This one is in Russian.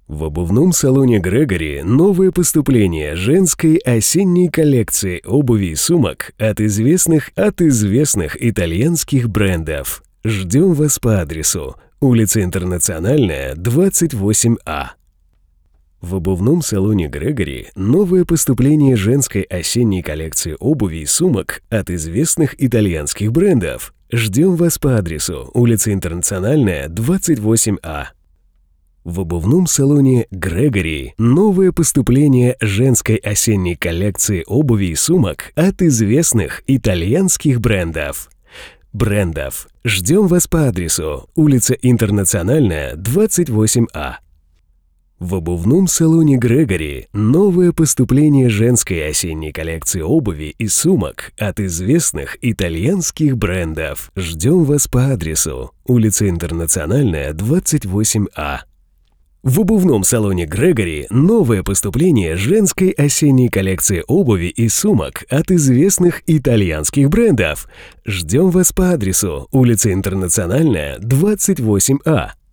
В обувном салоне Грегори новое поступление женской осенней коллекции обуви и сумок от известных итальянских брендов. Ждем вас по адресу: улица Интернациональная, 28А. В обувном салоне Грегори новое поступление женской осенней коллекции обуви и сумок от известных итальянских брендов. Ждем вас по адресу: улица Интернациональная, 28А. В обувном салоне Грегори новое поступление женской осенней коллекции обуви и сумок от известных итальянских брендов. Ждем вас по адресу: улица Интернациональная, 28А. В обувном салоне Грегори новое поступление женской осенней коллекции обуви и сумок от известных итальянских брендов. Ждем вас по адресу: улица Интернациональная, 28А. В обувном салоне Грегори новое поступление женской осенней коллекции обуви и сумок от известных итальянских брендов. Ждем вас по адресу: улица Интернациональная, 28А.